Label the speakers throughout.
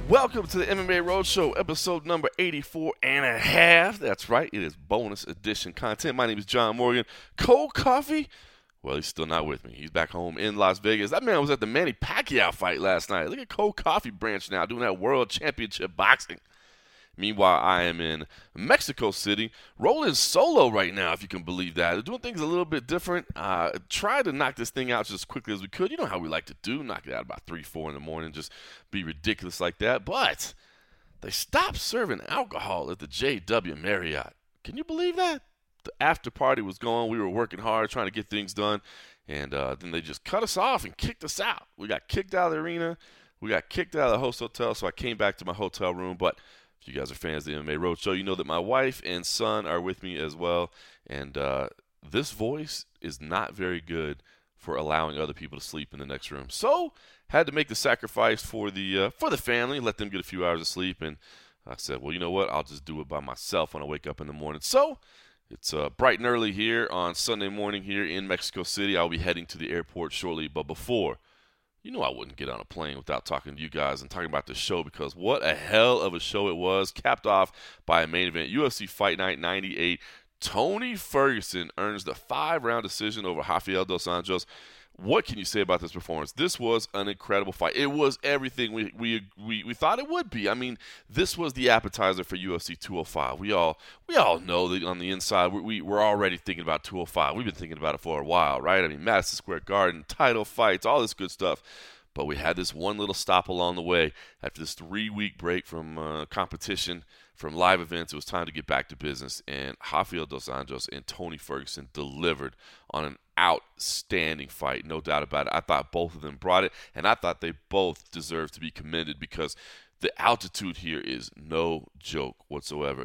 Speaker 1: Welcome to the MMA Roadshow, episode number 84 and a half. That's right, it is bonus edition content. My name is John Morgan. Cold Coffee? Well, he's still not with me. He's back home in Las Vegas. That man was at the Manny Pacquiao fight last night. Look at Cold Coffee branch now, doing that World Championship boxing. Meanwhile, I am in Mexico City, rolling solo right now, if you can believe that. They're doing things a little bit different. Try to knock this thing out just as quickly as we could. You know how we like to do, knock it out about 3, 4 in the morning, just be ridiculous like that. But they stopped serving alcohol at the JW Marriott. Can you believe that? The after party was going. We were working hard, trying to get things done. And then they just cut us off and kicked us out. We got kicked out of the arena. We got kicked out of the host hotel, so I came back to my hotel room. But if you guys are fans of the MMA Roadshow, you know that my wife and son are with me as well. And this voice is not very good for allowing other people to sleep in the next room. So had to make the sacrifice for the family, let them get a few hours of sleep. And I said, well, you know what? I'll just do it by myself when I wake up in the morning. So it's bright and early here on Sunday morning here in Mexico City. I'll be heading to the airport shortly. But before, you know I wouldn't get on a plane without talking to you guys and talking about the show, because what a hell of a show it was, capped off by a main event. UFC Fight Night 98. Tony Ferguson earns the 5-round decision over Rafael dos Anjos. What can you say about this performance? This was an incredible fight. It was everything we thought it would be. I mean, this was the appetizer for UFC 205. We all know that on the inside we're already thinking about 205. We've been thinking about it for a while, right? I mean, Madison Square Garden, title fights, all this good stuff. But we had this one little stop along the way. After this 3-week break from competition, from live events, it was time to get back to business. And Rafael dos Anjos and Tony Ferguson delivered on an outstanding fight, no doubt about it. I thought both of them brought it, and I thought they both deserved to be commended, because the altitude here is no joke whatsoever.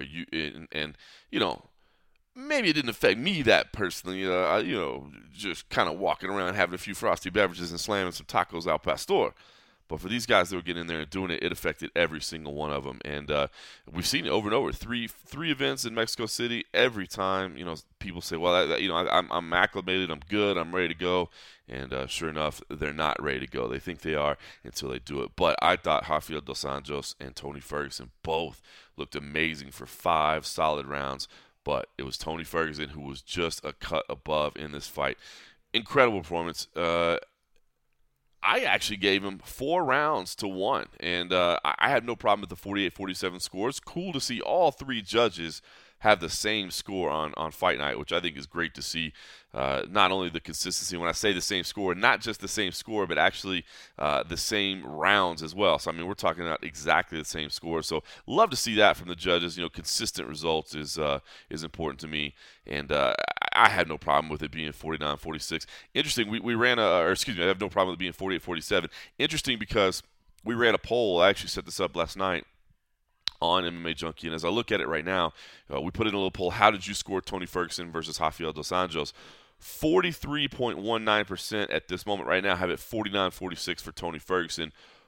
Speaker 1: Maybe it didn't affect me that personally. Just kind of walking around having a few frosty beverages and slamming some tacos al pastor. But for these guys that were getting in there and doing it, it affected every single one of them. And we've seen it over and over. Three events in Mexico City. Every time, people say, well, I'm acclimated, I'm good, I'm ready to go. And sure enough, they're not ready to go. They think they are until they do it. But I thought Rafael dos Anjos and Tony Ferguson both looked amazing for 5 solid rounds. But it was Tony Ferguson who was just a cut above in this fight. Incredible performance. I actually gave him 4 rounds to 1, and I had no problem with the 48-47 score. It's cool to see all 3 judges have the same score on Fight Night, which I think is great to see. Not only the consistency, when I say the same score, not just the same score, but actually the same rounds as well. So, I mean, we're talking about exactly the same score. So, love to see that from the judges. Consistent results is important to me, and I had no problem with it being 49-46. Interesting, we ran I have no problem with it being 48-47. Interesting, because we ran a poll. I actually set this up last night on MMA Junkie, and as I look at it right now, we put in a little poll: how did you score Tony Ferguson versus Rafael dos Anjos? 43.19% at this moment right now have it 49-46 for Tony Ferguson.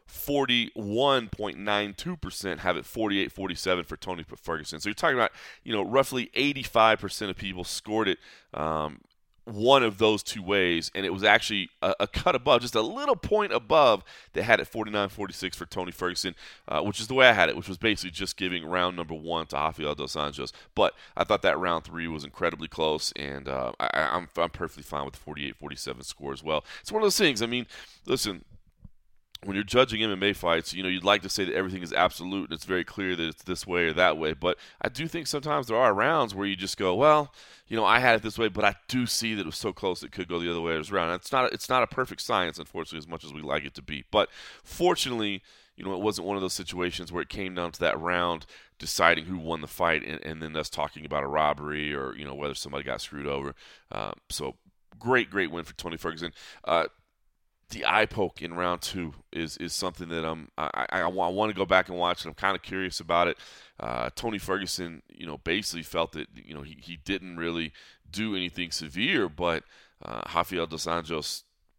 Speaker 1: 41.92% have it 48-47 for Tony Ferguson. So you're talking about, roughly 85% of people scored it one of those two ways, and it was actually a cut above, just a little point above, that had it 49-46 for Tony Ferguson, which is the way I had it, which was basically just giving round number 1 to Rafael dos Anjos. But I thought that round 3 was incredibly close, and I'm perfectly fine with the 48-47 score as well. It's one of those things. I mean, listen, when you're judging MMA fights, you'd like to say that everything is absolute and it's very clear that it's this way or that way. But I do think sometimes there are rounds where you just go, well, I had it this way, but I do see that it was so close it could go the other way around. It's not a perfect science, unfortunately, as much as we like it to be. But fortunately, it wasn't one of those situations where it came down to that round deciding who won the fight and then us talking about a robbery or, whether somebody got screwed over. So great win for Tony Ferguson. The eye poke in round 2 is something that I want to go back and watch, and I'm kind of curious about it. Tony Ferguson, basically felt that he didn't really do anything severe, but Rafael dos Anjos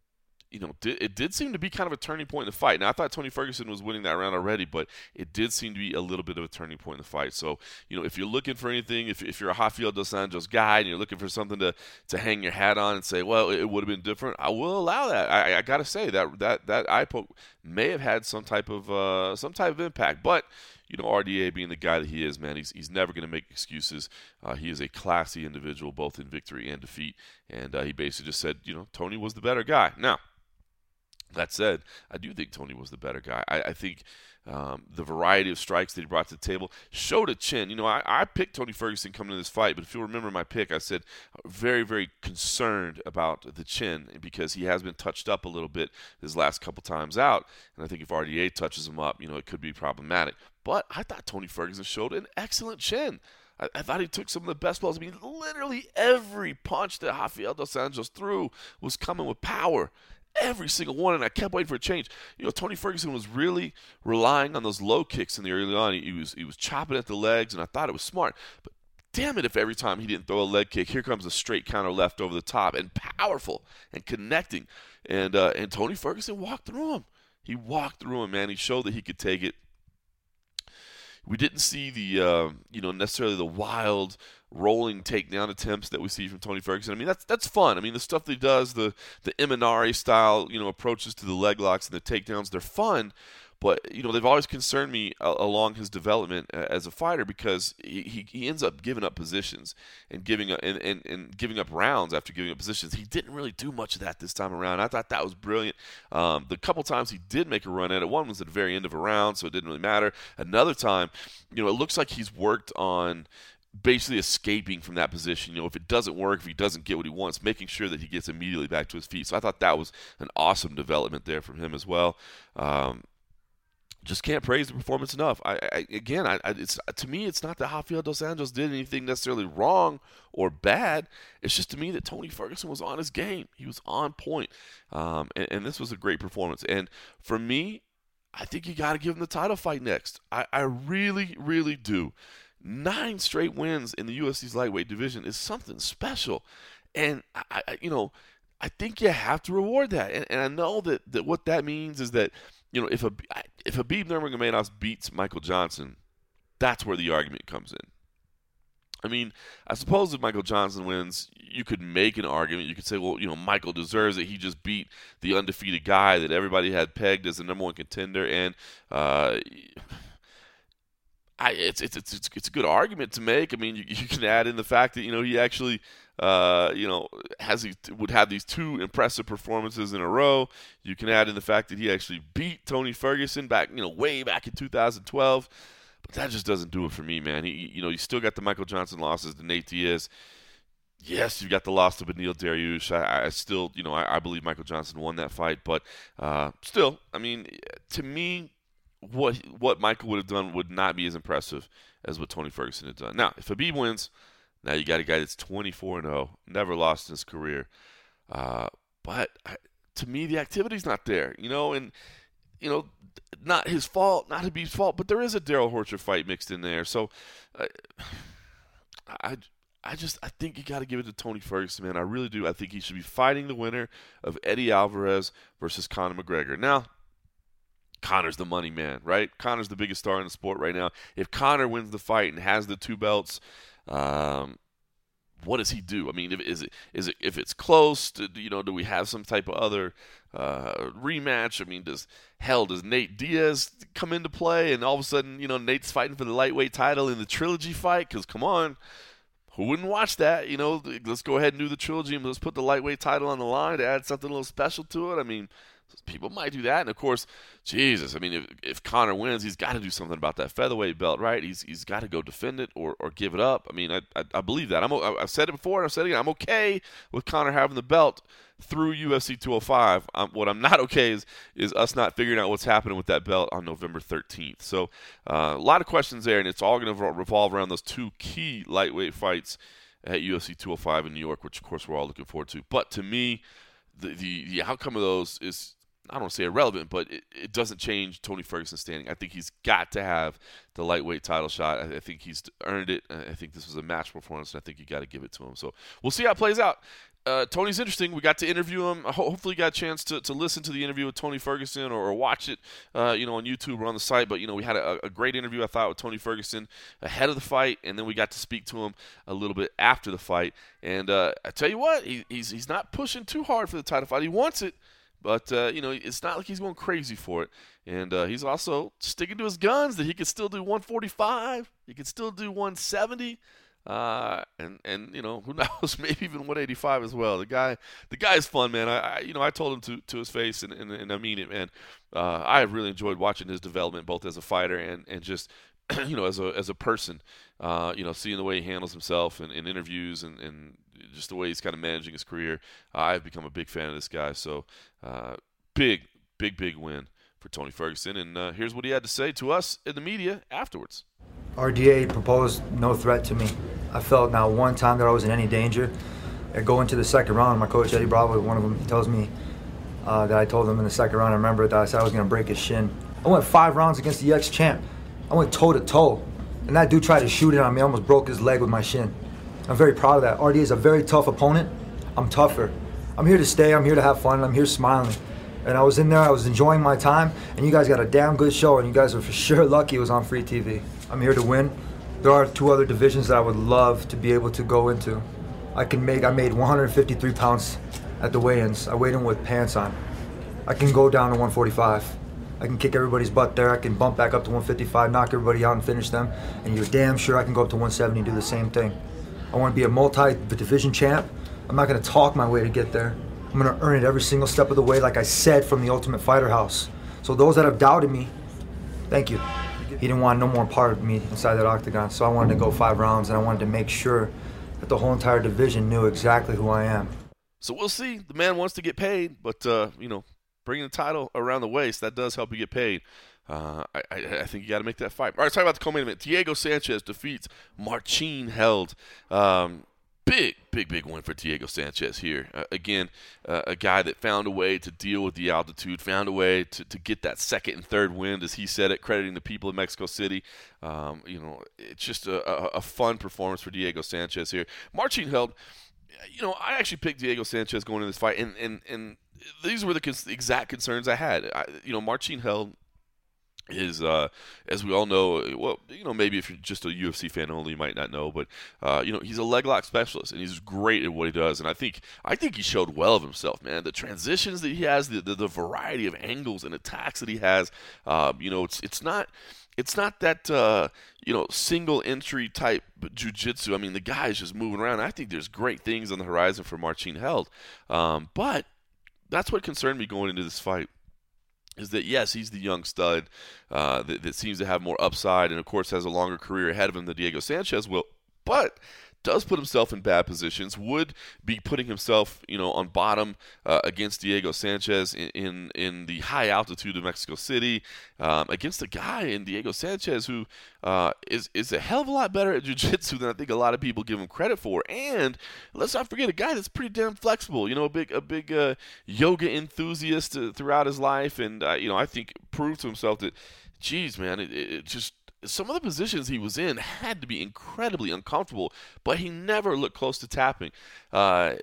Speaker 1: it did seem to be kind of a turning point in the fight. Now, I thought Tony Ferguson was winning that round already, but it did seem to be a little bit of a turning point in the fight. So, if you're looking for anything, if you're a Rafael dos Anjos guy and you're looking for something to hang your hat on and say, well, it would have been different, I will allow that. I got to say that eye poke may have had some type of impact, but RDA being the guy that he is, man, he's never going to make excuses. He is a classy individual, both in victory and defeat, and he basically just said, Tony was the better guy. Now, that said, I do think Tony was the better guy. I think the variety of strikes that he brought to the table showed a chin. I picked Tony Ferguson coming to this fight, but if you'll remember my pick, I said very, very concerned about the chin because he has been touched up a little bit his last couple times out, and I think if RDA touches him up, it could be problematic. But I thought Tony Ferguson showed an excellent chin. I thought he took some of the best blows. I mean, literally every punch that Rafael dos Anjos threw was coming with power. Every single one, and I kept waiting for a change. Tony Ferguson was really relying on those low kicks in the early on. He was chopping at the legs, and I thought it was smart. But damn it, if every time he didn't throw a leg kick, here comes a straight counter left over the top, and powerful and connecting. And Tony Ferguson walked through him. He walked through him, man. He showed that he could take it. We didn't see the necessarily the wild rolling takedown attempts that we see from Tony Ferguson. I mean, that's fun. I mean, the stuff that he does, the Imanari style, approaches to the leg locks and the takedowns, they're fun. But, they've always concerned me along his development as a fighter because he ends up giving up positions and giving up rounds after giving up positions. He didn't really do much of that this time around. I thought that was brilliant. The couple times he did make a run at it, one was at the very end of a round, so it didn't really matter. Another time, it looks like he's worked on basically escaping from that position. If it doesn't work, if he doesn't get what he wants, making sure that he gets immediately back to his feet. So I thought that was an awesome development there from him as well. Just can't praise the performance enough. It's to me, it's not that Rafael dos Anjos did anything necessarily wrong or bad. It's just to me that Tony Ferguson was on his game. He was on point, and this was a great performance. And for me, I think you got to give him the title fight next. I really, really do. 9 straight wins in the UFC's lightweight division is something special, and I think you have to reward that. And I know that what that means is that, if Khabib Nurmagomedov beats Michael Johnson, that's where the argument comes in. I mean, I suppose if Michael Johnson wins, you could make an argument. You could say, well, Michael deserves it. He just beat the undefeated guy that everybody had pegged as the number one contender, and it's a good argument to make. I mean, you can add in the fact that he actually would have these 2 impressive performances in a row. You can add in the fact that he actually beat Tony Ferguson back way back in 2012. But that just doesn't do it for me, man. You still got the Michael Johnson losses to Nate Diaz. Yes, you got the loss to Beneil Dariush. I still, I believe Michael Johnson won that fight, but still, I mean, to me, what Michael would have done would not be as impressive as what Tony Ferguson had done. Now, if Khabib wins, now you got a guy that's 24-0, never lost in his career. But to me, the activity's not there, and not his fault, not Khabib's fault, but there is a Daryl Horcher fight mixed in there. So I think you got to give it to Tony Ferguson, man. I really do. I think he should be fighting the winner of Eddie Alvarez versus Conor McGregor. Now, Conor's the money man, right? Conor's the biggest star in the sport right now. If Conor wins the fight and has the 2 belts, what does he do? I mean, if it's close, do we have some type of other rematch? I mean, does Nate Diaz come into play, and all of a sudden, Nate's fighting for the lightweight title in the trilogy fight? Because come on, who wouldn't watch that? Let's go ahead and do the trilogy and let's put the lightweight title on the line to add something a little special to it. I mean, people might do that, and of course, Jesus, I mean, if Conor wins, he's got to do something about that featherweight belt, right? He's got to go defend it or give it up. I mean, I believe that. I've said it before, and I've said it again. I'm okay with Conor having the belt through UFC 205. What I'm not okay is us not figuring out what's happening with that belt on November 13th. So a lot of questions there, and it's all going to revolve around those 2 key lightweight fights at UFC 205 in New York, which, of course, we're all looking forward to. But to me, the outcome of those is, I don't want to say irrelevant, but it doesn't change Tony Ferguson's standing. I think he's got to have the lightweight title shot. I think he's earned it. I think this was a match performance, and I think you got to give it to him. So we'll see how it plays out. Tony's interesting. We got to interview him. Hopefully, you got a chance to listen to the interview with Tony Ferguson or watch it, on YouTube or on the site. But we had a great interview, I thought, with Tony Ferguson ahead of the fight, and then we got to speak to him a little bit after the fight. And I tell you what, he's not pushing too hard for the title fight. He wants it, but it's not like he's going crazy for it. And he's also sticking to his guns that he could still do 145. He could still do 170. And who knows, maybe even 185 as well. The guy is fun, man. I told him to his face, and I mean it, man. I have really enjoyed watching his development, both as a fighter and just as a person. Seeing the way he handles himself in interviews and just the way he's kind of managing his career. I've become a big fan of this guy. So big win for Tony Ferguson. And here's what he had to say to us in the media afterwards.
Speaker 2: RDA proposed no threat to me. I felt not one time that I was in any danger. I go into the second round, my coach Eddie Bravo, one of them, he tells me that I told him in the second round, I remember that I said I was going to break his shin. I went 5 rounds against the ex-champ. I went toe-to-toe. And that dude tried to shoot it on me. I almost broke his leg with my shin. I'm very proud of that. RDA is a very tough opponent. I'm tougher. I'm here to stay. I'm here to have fun. I'm here smiling. And I was in there. I was enjoying my time. And you guys got a damn good show. And you guys are for sure lucky it was on free TV. I'm here to win. There are 2 other divisions that I would love to be able to go into. I made 153 pounds at the weigh-ins. I weighed in with pants on. I can go down to 145. I can kick everybody's butt there. I can bump back up to 155, knock everybody out and finish them. And you're damn sure I can go up to 170 and do the same thing. I want to be a multi-division champ. I'm not going to talk my way to get there. I'm going to earn it every single step of the way, like I said, from the Ultimate Fighter House. So those that have doubted me, thank you. He didn't want no more part of me inside that octagon, so I wanted to go 5 rounds, and I wanted to make sure that the whole entire division knew exactly who I am.
Speaker 1: So we'll see. The man wants to get paid, but, bringing the title around the waist, that does help you get paid. I think you got to make that fight. All right, let's talk about the co-main event. Diego Sanchez defeats Marcin Held. Big win for Diego Sanchez here. Again, a guy that found a way to deal with the altitude, found a way to get that second and third wind, as he said it, crediting the people of Mexico City. It's just a fun performance for Diego Sanchez here. Marcin Held, I actually picked Diego Sanchez going into this fight, and these were the exact concerns I had. Marcin Held is, as we all know, maybe if you're just a UFC fan only, you might not know, but he's a leg lock specialist, and he's great at what he does. And I think he showed well of himself, man. The transitions that he has, the variety of angles and attacks that he has, it's not that single entry type jiu-jitsu. I mean, the guy is just moving around. I think there's great things on the horizon for Marcin Held, but that's what concerned me going into this fight. Is that, yes, he's the young stud that seems to have more upside and, of course, has a longer career ahead of him than Diego Sanchez will, but does put himself in bad positions, would be putting himself, on bottom against Diego Sanchez in the high altitude of Mexico City, against a guy in Diego Sanchez who is a hell of a lot better at jiu-jitsu than I think a lot of people give him credit for. And let's not forget a guy that's pretty damn flexible, a big yoga enthusiast throughout his life, and I think proved to himself that, geez, man, it just some of the positions he was in had to be incredibly uncomfortable, but he never looked close to tapping. Now,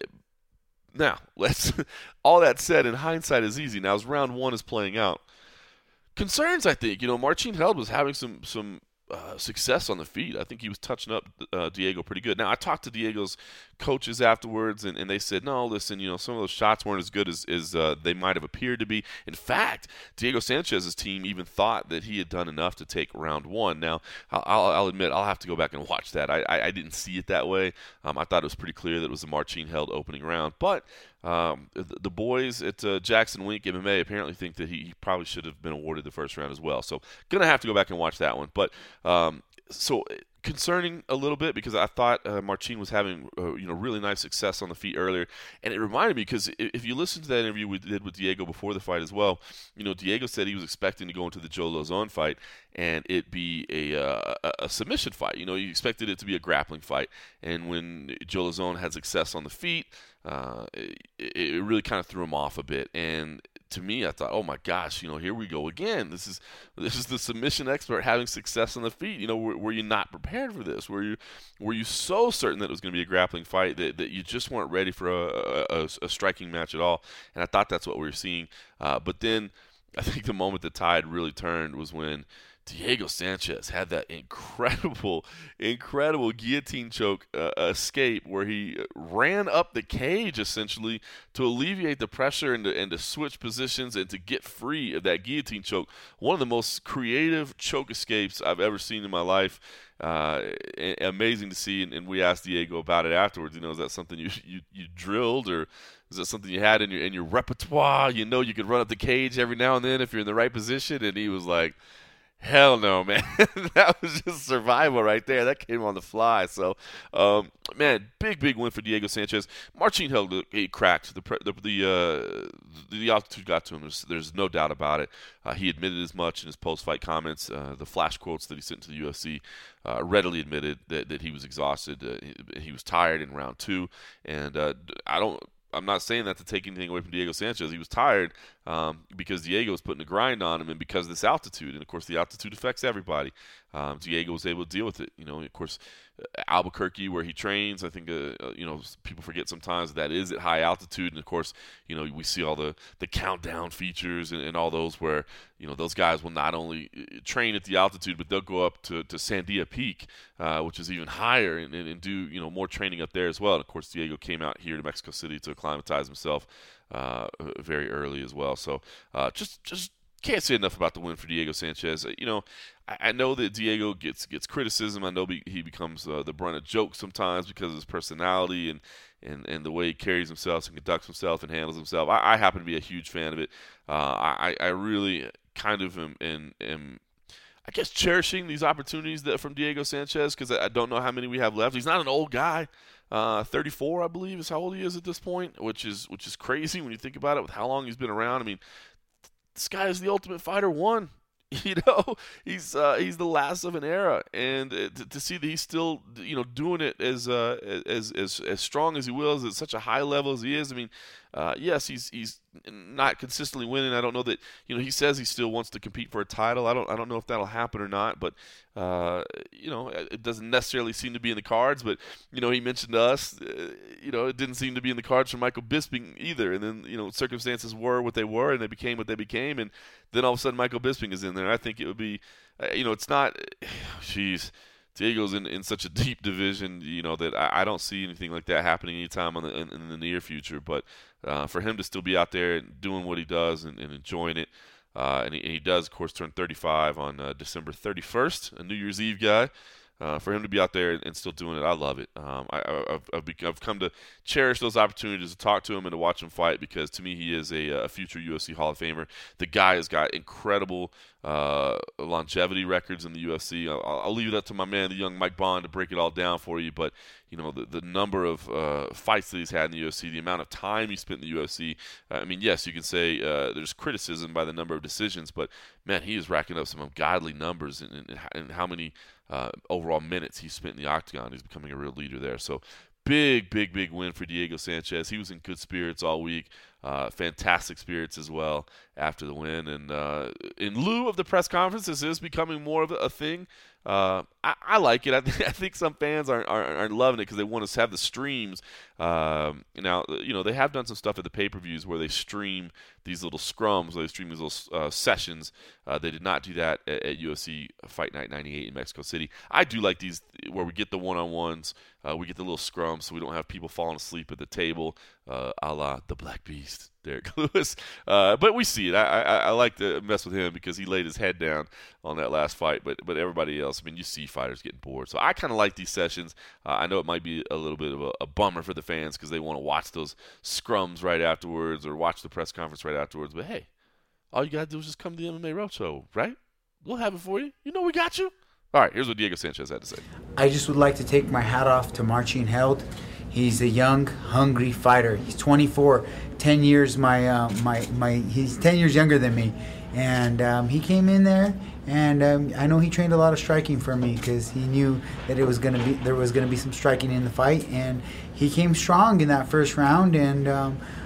Speaker 1: all that said, in hindsight is easy. Now, as round 1 is playing out, concerns, I think, Marcin Held was having some success on the feet. I think he was touching up Diego pretty good. Now, I talked to Diego's coaches afterwards, and they said, no, listen, some of those shots weren't as good as they might have appeared to be. In fact, Diego Sanchez's team even thought that he had done enough to take round 1. Now, I'll admit, I'll have to go back and watch that. I didn't see it that way. I thought it was pretty clear that it was a Marcin Held opening round. But the boys at Jackson Wink MMA apparently think that he probably should have been awarded the first round as well. So, going to have to go back and watch that one. But so concerning a little bit, because I thought Marcin was having really nice success on the feet earlier, and it reminded me, because if you listen to that interview we did with Diego before the fight as well, Diego said he was expecting to go into the Joe Lauzon fight and it be a submission fight. He expected it to be a grappling fight, and when Joe Lauzon had success on the feet, it really kind of threw him off a bit. And to me, I thought, oh my gosh, here we go again. This is the submission expert having success on the feet. Were you not prepared for this? Were you so certain that it was going to be a grappling fight that you just weren't ready for a striking match at all? And I thought that's what we were seeing. But then I think the moment the tide really turned was when Diego Sanchez had that incredible guillotine choke escape where he ran up the cage essentially to alleviate the pressure and to switch positions and to get free of that guillotine choke. One of the most creative choke escapes I've ever seen in my life. Amazing to see, and we asked Diego about it afterwards. Is that something you drilled, or is that something you had in your repertoire? You could run up the cage every now and then if you're in the right position. And he was like, hell no, man. That was just survival right there. That came on the fly. So, man, big win for Diego Sanchez. Marcin Held, he cracked. The altitude got to him. There's no doubt about it. He admitted as much in his post-fight comments. The flash quotes that he sent to the UFC readily admitted that he was exhausted. He was tired in round 2. And I'm not saying that to take anything away from Diego Sanchez. He was tired because Diego was putting a grind on him, and because of this altitude. And, of course, the altitude affects everybody. Diego was able to deal with it. Of course, Albuquerque, where he trains, I think, people forget sometimes that is at high altitude. And, of course, we see all the countdown features and all those where, those guys will not only train at the altitude, but they'll go up to Sandia Peak, which is even higher, and do, more training up there as well. And, of course, Diego came out here to Mexico City to acclimatize himself very early as well. So just can't say enough about the win for Diego Sanchez. I know that Diego gets criticism. I know he becomes the brunt of jokes sometimes because of his personality and the way he carries himself and conducts himself and handles himself. I happen to be a huge fan of it. I really kind of am I guess cherishing these opportunities from Diego Sanchez because I don't know how many we have left. He's not an old guy. 34, I believe, is how old he is at this point, which is crazy when you think about it with how long he's been around. I mean, this guy is the Ultimate Fighter 1. He's the last of an era, and to see that he's still doing it as strong as he will, at such a high level as he is. I mean, yes, he's not consistently winning. I don't know that he says he still wants to compete for a title. I don't know if that'll happen or not, but it doesn't necessarily seem to be in the cards. But he mentioned to us, it didn't seem to be in the cards for Michael Bisping either. And then circumstances were what they were, and they became what they became, and then all of a sudden Michael Bisping is in there. I think it would be, it's not. Jeez. Diego's in such a deep division, that I don't see anything like that happening anytime in the near future. But for him to still be out there doing what he does and enjoying it, and he does, of course, turn 35 on December 31st, a New Year's Eve guy. For him to be out there and still doing it, I love it. I've come to cherish those opportunities to talk to him and to watch him fight because to me he is a future UFC Hall of Famer. The guy has got incredible longevity records in the UFC. I'll leave it up to my man, the young Mike Bond, to break it all down for you. But the number of fights that he's had in the UFC, the amount of time he spent in the UFC. I mean, yes, you can say there's criticism by the number of decisions, but man, he is racking up some ungodly numbers in how many overall minutes he spent in the octagon. He's becoming a real leader there. So big win for Diego Sanchez. He was in good spirits all week. Fantastic spirits as well after the win. And in lieu of the press conference, this is becoming more of a thing. I like it. I think some fans aren't loving it because they want us to have the streams. Now, they have done some stuff at the pay-per-views where they stream these little scrums, where they stream these little sessions. They did not do that at UFC Fight Night 98 in Mexico City. I do like these where we get the one-on-ones, we get the little scrums so we don't have people falling asleep at the table, a la the Black Beast, Derek Lewis. But we see it. I like to mess with him because he laid his head down on that last fight. But everybody else, I mean, you see fighters getting bored. So I kind of like these sessions. I know it might be a little bit of a bummer for the fans because they want to watch those scrums right afterwards or watch the press conference right afterwards. But hey, all you got to do is just come to the MMA Roadshow, right? We'll have it for you. We got you. All right, here's what Diego Sanchez had to say.
Speaker 3: I just would like to take my hat off to Marcin Held. He's a young, hungry fighter. He's 24, 10 years he's 10 years younger than me. And he came in there, and I know he trained a lot of striking for me because he knew that there was going to be some striking in the fight. And he came strong in that first round, and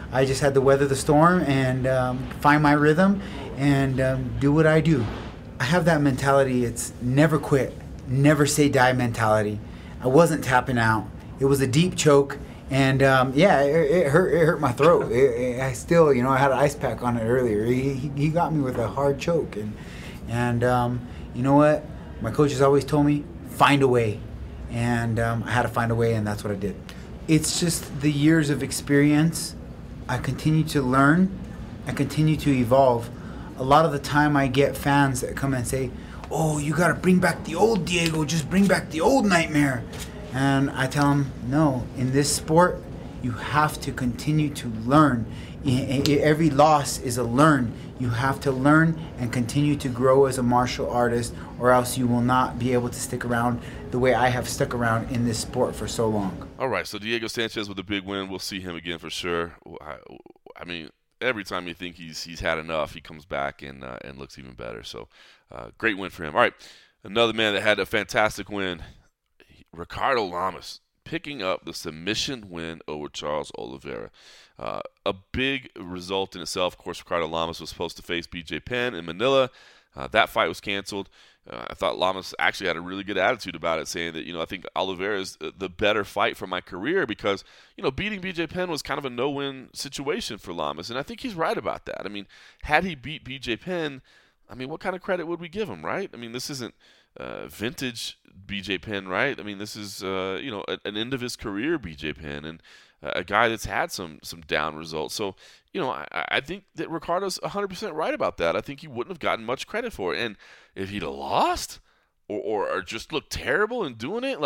Speaker 3: I just had to weather the storm and find my rhythm and do what I do. I have that mentality. It's never quit, never say die mentality. I wasn't tapping out. It was a deep choke, and it hurt my throat. I still, I had an ice pack on it earlier. He got me with a hard choke, and you know what? My coaches always told me, find a way, and I had to find a way, and that's what I did. It's just the years of experience. I continue to learn. I continue to evolve. A lot of the time I get fans that come and say, oh, you got to bring back the old Diego, just bring back the old Nightmare. And I tell them, no, in this sport, you have to continue to learn. Every loss is a learn. You have to learn and continue to grow as a martial artist, or else you will not be able to stick around the way I have stuck around in this sport for so long.
Speaker 1: All right, so Diego Sanchez with a big win. We'll see him again for sure. I mean, every time you think he's had enough, he comes back and looks even better. So, great win for him. All right, another man that had a fantastic win, Ricardo Lamas, picking up the submission win over Charles Oliveira. A big result in itself. Of course, Ricardo Lamas was supposed to face BJ Penn in Manila. That fight was canceled. I thought Lamas actually had a really good attitude about it, saying that, I think Oliveira is the better fight for my career because, beating BJ Penn was kind of a no-win situation for Lamas. And I think he's right about that. I mean, had he beat BJ Penn, what kind of credit would we give him, right? This isn't vintage BJ Penn, right? This is, an end of his career BJ Penn and a guy that's had some down results. So, I think that Ricardo's 100% right about that. I think he wouldn't have gotten much credit for it. And if he'd have lost or just looked terrible in doing it,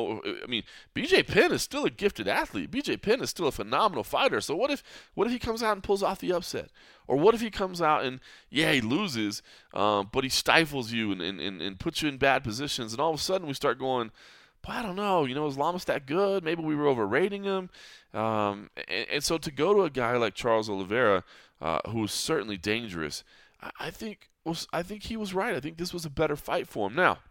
Speaker 1: BJ Penn is still a gifted athlete. BJ Penn is still a phenomenal fighter. So what if he comes out and pulls off the upset? Or what if he comes out and, he loses, but he stifles you and puts you in bad positions, and all of a sudden we start going, but I don't know, is Lamas that good? Maybe we were overrating him. And so to go to a guy like Charles Oliveira, who is certainly dangerous, I think he was right. I think this was a better fight for him. Now,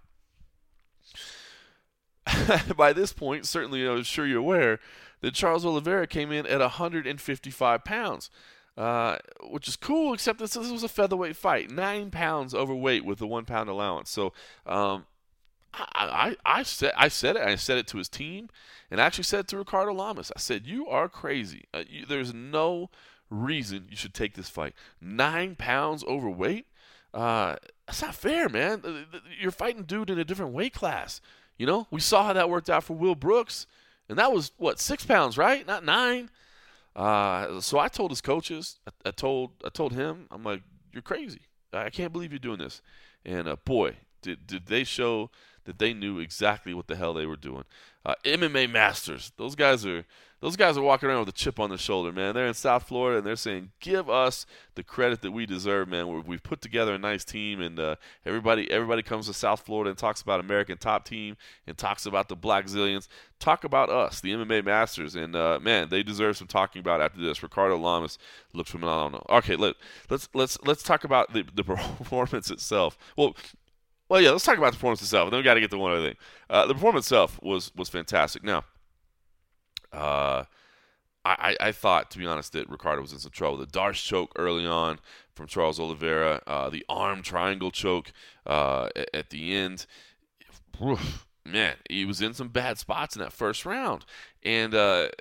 Speaker 1: by this point, certainly I'm sure you're aware that Charles Oliveira came in at 155 pounds, which is cool, except this was a featherweight fight, 9 pounds overweight with a 1 pound allowance. So, I said it. I said it to his team, and I actually said it to Ricardo Lamas. I said, you are crazy. There's no reason you should take this fight. 9 pounds overweight? That's not fair, man. You're fighting dude in a different weight class. We saw how that worked out for Will Brooks, and that was, 6 pounds, right? Not 9. So I told his coaches, I told him, I'm like, you're crazy. I can't believe you're doing this. And boy, did they show that they knew exactly what the hell they were doing. MMA Masters, those guys are walking around with a chip on their shoulder, man. They're in South Florida, and they're saying, give us the credit that we deserve, man. We've put together a nice team, and everybody comes to South Florida and talks about American Top Team and talks about the Black Zillions. Talk about us, the MMA Masters, and man, they deserve some talking about after this. Ricardo Lamas looks phenomenal. Okay, let's talk about the performance itself. Well, yeah, let's talk about the performance itself, and then we got to get to one other thing. The performance itself was fantastic. Now, I thought, to be honest, that Ricardo was in some trouble. The Darce choke early on from Charles Oliveira, the arm triangle choke at the end. Man, he was in some bad spots in that first round. And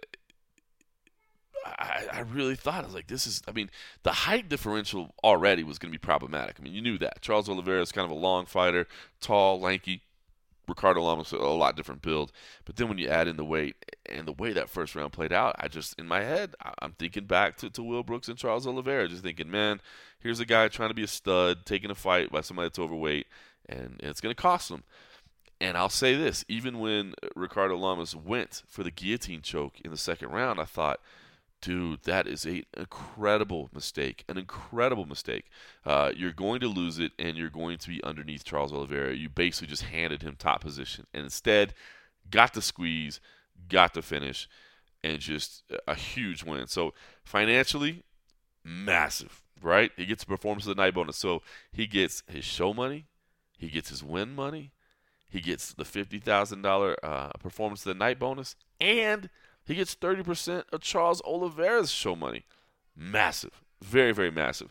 Speaker 1: I really thought, I was like, the height differential already was going to be problematic. You knew that. Charles Oliveira is kind of a long fighter, tall, lanky. Ricardo Lamas, a lot different build. But then when you add in the weight and the way that first round played out, in my head, I'm thinking back to Will Brooks and Charles Oliveira, just thinking, man, here's a guy trying to be a stud, taking a fight by somebody that's overweight, and it's going to cost him. And I'll say this, even when Ricardo Lamas went for the guillotine choke in the second round, I thought, dude, that is an incredible mistake. You're going to lose it, and you're going to be underneath Charles Oliveira. You basically just handed him top position, and instead got the squeeze, got the finish, and just a huge win. So financially, massive, right? He gets a performance of the night bonus. So he gets his show money, he gets his win money, he gets the $50,000 performance of the night bonus, and he gets 30% of Charles Oliveira's show money. massive, very, very massive.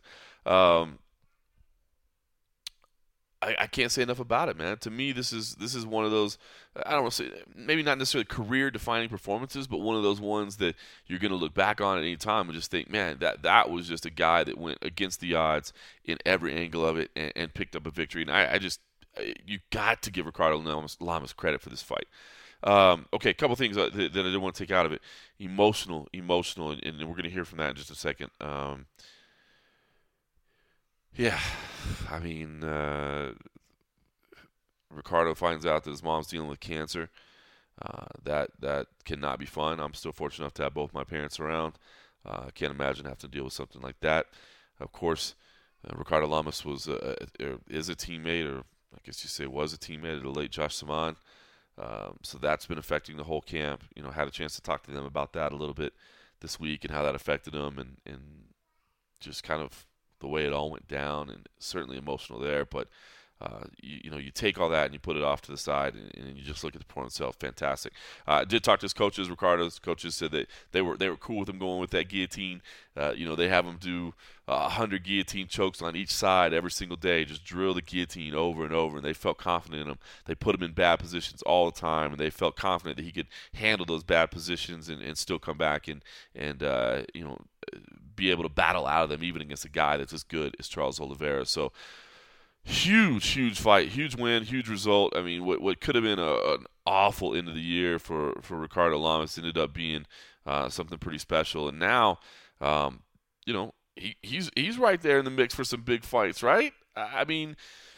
Speaker 1: I can't say enough about it, man. To me, this is one of those, I don't want to say, maybe not necessarily career-defining performances, but one of those ones that you're going to look back on at any time and just think, man, that was just a guy that went against the odds in every angle of it and picked up a victory. And you got to give Ricardo Lamas credit for this fight. Okay, a couple things that I didn't want to take out of it. Emotional, and we're going to hear from that in just a second. Yeah, I mean, Ricardo finds out that his mom's dealing with cancer. That cannot be fun. I'm still fortunate enough to have both my parents around. I can't imagine having to deal with something like that. Of course, Ricardo Lamas is a teammate, or I guess you say was a teammate of the late Josh Saman. So that's been affecting the whole camp. Had a chance to talk to them about that a little bit this week and how that affected them and just kind of the way it all went down, and certainly emotional there. But you take all that and you put it off to the side, and you just look at the performance itself. Fantastic. I did talk to his coaches. Ricardo's coaches said that they were cool with him going with that guillotine. They have him do 100 guillotine chokes on each side every single day. Just drill the guillotine over and over, and they felt confident in him. They put him in bad positions all the time, and they felt confident that he could handle those bad positions and still come back and be able to battle out of them, even against a guy that's as good as Charles Oliveira. So huge fight, huge win, huge result. I mean, what could have been an awful end of the year for Ricardo Lamas ended up being something pretty special. And now, he's right there in the mix for some big fights, right? I mean,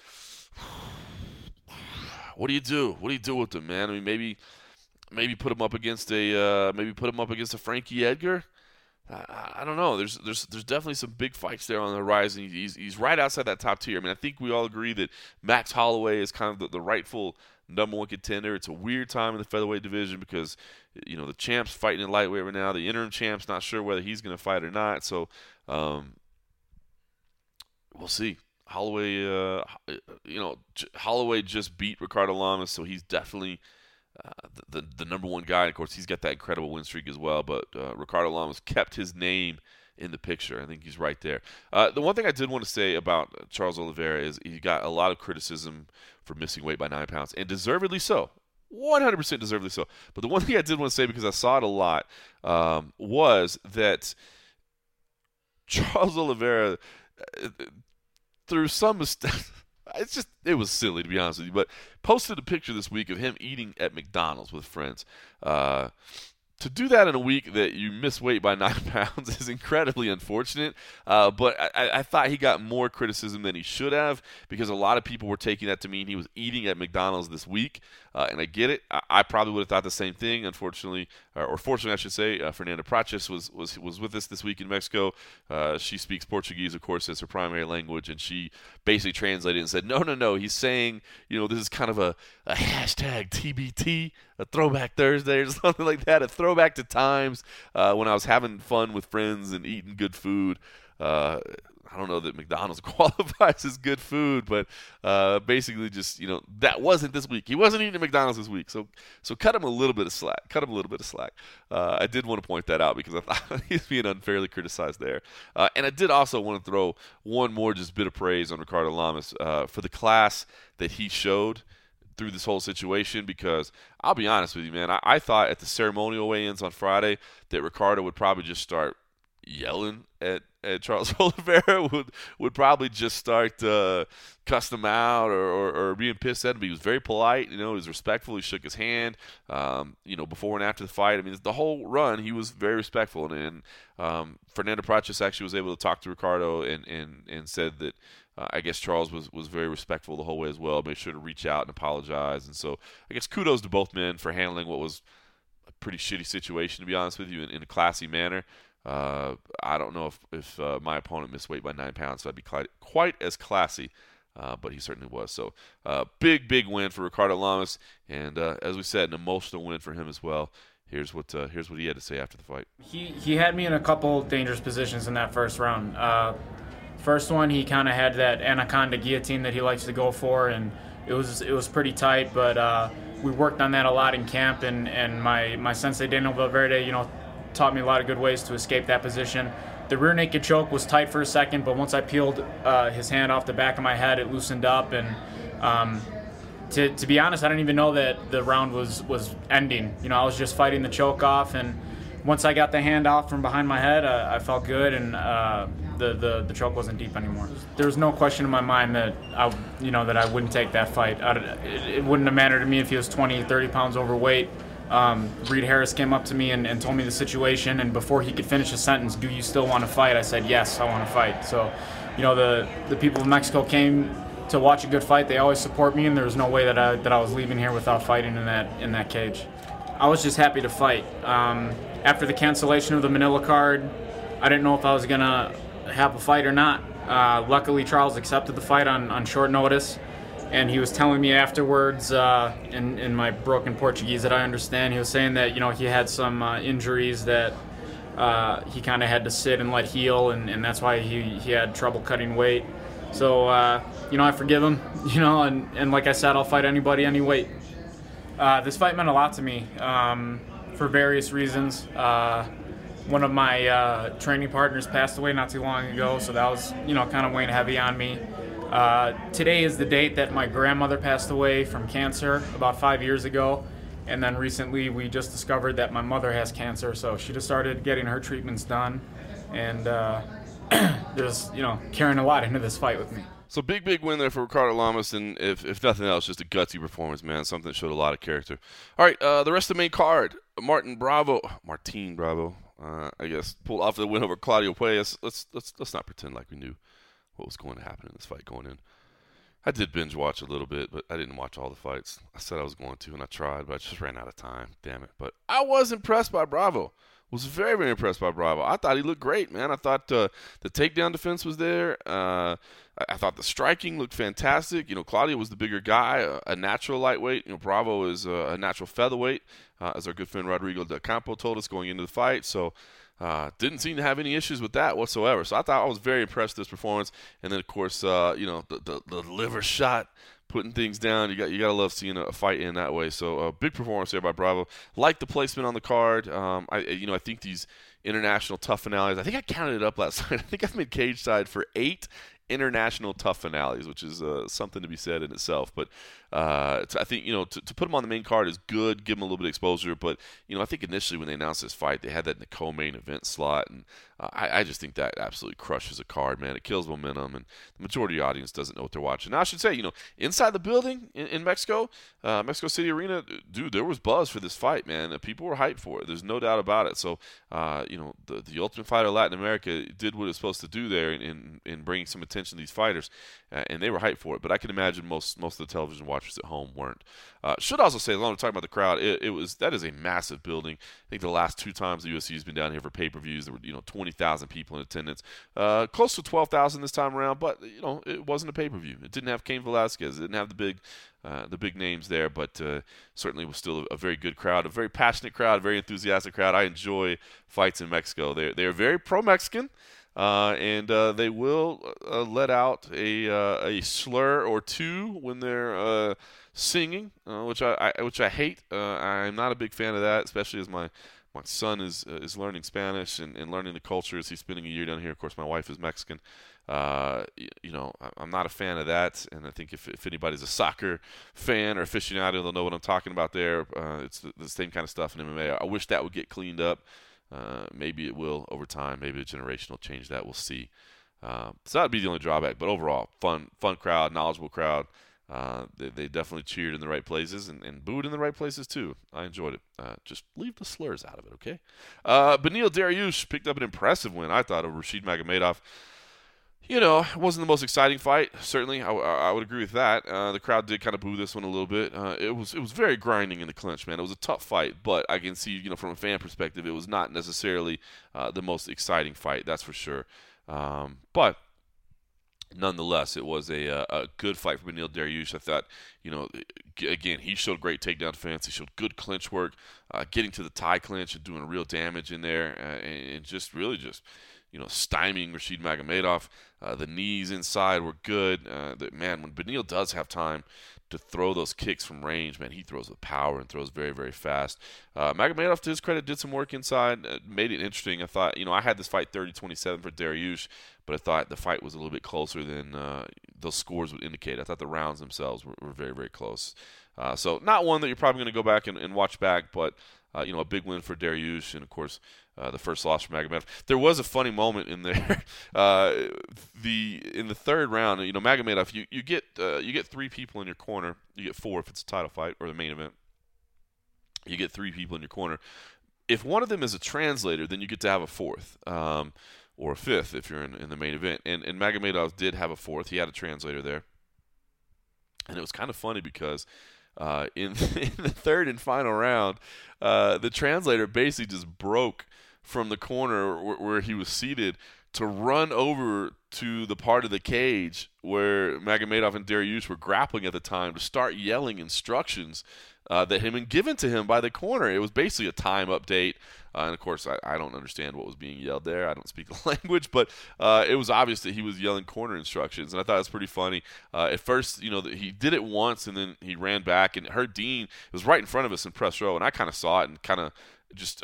Speaker 1: what do you do? What do you do with him, man? I mean, maybe put him up against a Frankie Edgar. I don't know. There's definitely some big fights there on the horizon. He's right outside that top tier. I mean, I think we all agree that Max Holloway is kind of the rightful number one contender. It's a weird time in the featherweight division because the champ's fighting in lightweight right now. The interim champ's not sure whether he's going to fight or not. So we'll see. Holloway, Holloway just beat Ricardo Lamas, so he's definitely the number one guy. Of course, he's got that incredible win streak as well, but Ricardo Lamas kept his name in the picture. I think he's right there. The one thing I did want to say about Charles Oliveira is he got a lot of criticism for missing weight by 9 pounds, and deservedly so. 100% deservedly so. But the one thing I did want to say, because I saw it a lot, was that Charles Oliveira, through some mistakes, it was silly, to be honest with you, but posted a picture this week of him eating at McDonald's with friends. To do that in a week that you miss weight by 9 pounds is incredibly unfortunate, but I thought he got more criticism than he should have, because a lot of people were taking that to mean he was eating at McDonald's this week, and I get it. I probably would have thought the same thing. Unfortunately, or fortunately I should say, Fernanda Prates was with us this week in Mexico. She speaks Portuguese, of course, as her primary language, and she basically translated and said, no, he's saying, this is kind of a hashtag TBT, a Throwback Thursday or something like that, a throwback to times when I was having fun with friends and eating good food. I don't know that McDonald's qualifies as good food, but basically just, that wasn't this week. He wasn't eating at McDonald's this week, so cut him a little bit of slack. I did want to point that out because I thought he was being unfairly criticized there. And I did also want to throw one more just bit of praise on Ricardo Lamas for the class that he showed through this whole situation, because I'll be honest with you, man, I thought at the ceremonial weigh-ins on Friday that Ricardo would probably just start yelling at Charles Oliveira, would probably just start cussing him out or being pissed at him. But he was very polite, he was respectful. He shook his hand, before and after the fight. I mean, the whole run, he was very respectful. And Fernanda Prates actually was able to talk to Ricardo and said that I guess Charles was very respectful the whole way as well, made sure to reach out and apologize. And so I guess kudos to both men for handling what was a pretty shitty situation, to be honest with you, in a classy manner. I don't know if my opponent missed weight by 9 pounds, so I'd be quite as classy, but he certainly was. So big win for Ricardo Lamas, and as we said, an emotional win for him as well. Here's what he had to say after the fight.
Speaker 4: He had me in a couple dangerous positions in that first round. First one, he kind of had that anaconda guillotine that he likes to go for, and it was pretty tight, but we worked on that a lot in camp, and my sensei Daniel Valverde, taught me a lot of good ways to escape that position. the rear naked choke was tight for a second, but once I peeled his hand off the back of my head, it loosened up. And to be honest, I didn't even know that the round was ending. I was just fighting the choke off, and once I got the hand off from behind my head, I felt good, and the choke wasn't deep anymore. There was no question in my mind that I wouldn't take that fight. It wouldn't have mattered to me if he was 20, 30 pounds overweight. Reed Harris came up to me and told me the situation, and before he could finish his sentence, "Do you still want to fight?" I said, "Yes, I want to fight." So, the people of Mexico came to watch a good fight. They always support me, and there was no way that I was leaving here without fighting in that cage. I was just happy to fight. After the cancellation of the Manila card, I didn't know if I was gonna have a fight or not. Luckily, Charles accepted the fight on short notice. And he was telling me afterwards, in my broken Portuguese that I understand, he was saying that he had some injuries that he kind of had to sit and let heal, and that's why he had trouble cutting weight. So I forgive him, and like I said, I'll fight anybody, any weight. This fight meant a lot to me for various reasons. One of my training partners passed away not too long ago, so that was kind of weighing heavy on me. Today is the date that my grandmother passed away from cancer about 5 years ago, and then recently we just discovered that my mother has cancer, so she just started getting her treatments done, and there's carrying a lot into this fight with me.
Speaker 1: So big win there for Ricardo Lamas, and if nothing else, just a gutsy performance, man. Something that showed a lot of character. All right, the rest of the main card, Martin Bravo, I guess, pulled off the win over Claudio Puelles. Let's not pretend like we knew what was going to happen in this fight going in. I did binge watch a little bit, but I didn't watch all the fights. I said I was going to, and I tried, but I just ran out of time. Damn it. But I was impressed by Bravo. Was very, very impressed by Bravo. I thought he looked great, man. I thought the takedown defense was there. I thought the striking looked fantastic. Claudio was the bigger guy, a natural lightweight. Bravo is a natural featherweight, as our good friend Rodrigo Del Campo told us going into the fight. So didn't seem to have any issues with that whatsoever. So I was very impressed with this performance. And then, of course, the liver shot, putting things down. You gotta love seeing a fight in that way. So a big performance there by Bravo. Like the placement on the card. I think these international tough finales, I think I counted it up last night. I think I've made cage side for 8 international tough finales, which is something to be said in itself. But I think to put him on the main card is good, give him a little bit of exposure. But I think initially when they announced this fight, they had that in the co-main event slot, and I just think that absolutely crushes a card, man. It kills momentum, and the majority of the audience doesn't know what they're watching. Now I should say, inside the building in Mexico, Mexico City Arena, dude, there was buzz for this fight, man. People were hyped for it. There's no doubt about it. So the Ultimate Fighter Latin America did what it was supposed to do there in bringing some attention to these fighters, and they were hyped for it. But I can imagine most of the television watchers at home weren't. Should also say, as long as we're talking about the crowd, that is a massive building. I think the last 2 times the UFC has been down here for pay-per-views, there were 20,000 people in attendance, close to 12,000 this time around. But it wasn't a pay-per-view. It didn't have Cain Velasquez. It didn't have the big names there, but certainly was still a very good crowd, a very passionate crowd, a very enthusiastic crowd. I enjoy fights in Mexico. They're very pro-Mexican. And they will let out a slur or two when they're singing, which I hate. I'm not a big fan of that, especially as my son is learning Spanish and learning the culture as he's spending a year down here. Of course, my wife is Mexican. I'm not a fan of that, and I think if anybody's a soccer fan or aficionado, they'll know what I'm talking about there. It's the same kind of stuff in MMA. I wish that would get cleaned up. Maybe it will over time. Maybe a generation will change that. We'll see. So that would be the only drawback. But overall, fun crowd, knowledgeable crowd. They definitely cheered in the right places and booed in the right places too. I enjoyed it. Just leave the slurs out of it, okay? Beneil Dariush picked up an impressive win, I thought, over Rashid Magomedov. It wasn't the most exciting fight. Certainly, I would agree with that. The crowd did kind of boo this one a little bit. It was very grinding in the clinch, man. It was a tough fight, but I can see, from a fan perspective, it was not necessarily the most exciting fight. That's for sure. But nonetheless, it was a good fight for Beneil Dariush. I thought, again, he showed great takedown defense. He showed good clinch work, getting to the tie clinch and doing real damage in there, and just really stymieing Rashid Magomedov. The knees inside were good. When Beneil does have time to throw those kicks from range, man, he throws with power and throws very, very fast. Magomedov, to his credit, did some work inside, made it interesting. I thought, I had this fight 30-27 for Dariush, but I thought the fight was a little bit closer than those scores would indicate. I thought the rounds themselves were very, very close. So not one that you're probably going to go back and watch back, but a big win for Dariush, and of course the first loss for Magomedov. There was a funny moment in there. In the third round, Magomedov, you get 3 people in your corner. You get 4 if it's a title fight or the main event. You get 3 people in your corner. If one of them is a translator, then you get to have a 4th. Or a 5th if you're in the main event. And Magomedov did have a 4th. He had a translator there. And it was kind of funny because in the third and final round, the translator basically just broke from the corner where he was seated to run over to the part of the cage where Magomedov and Dariush were grappling at the time to start yelling instructions that had been given to him by the corner. It was basically a time update. And, of course, I don't understand what was being yelled there. I don't speak the language. But it was obvious that he was yelling corner instructions. And I thought it was pretty funny. At first, he did it once, and then he ran back. And Herb Dean was right in front of us in press row. And I kind of saw it and kind of just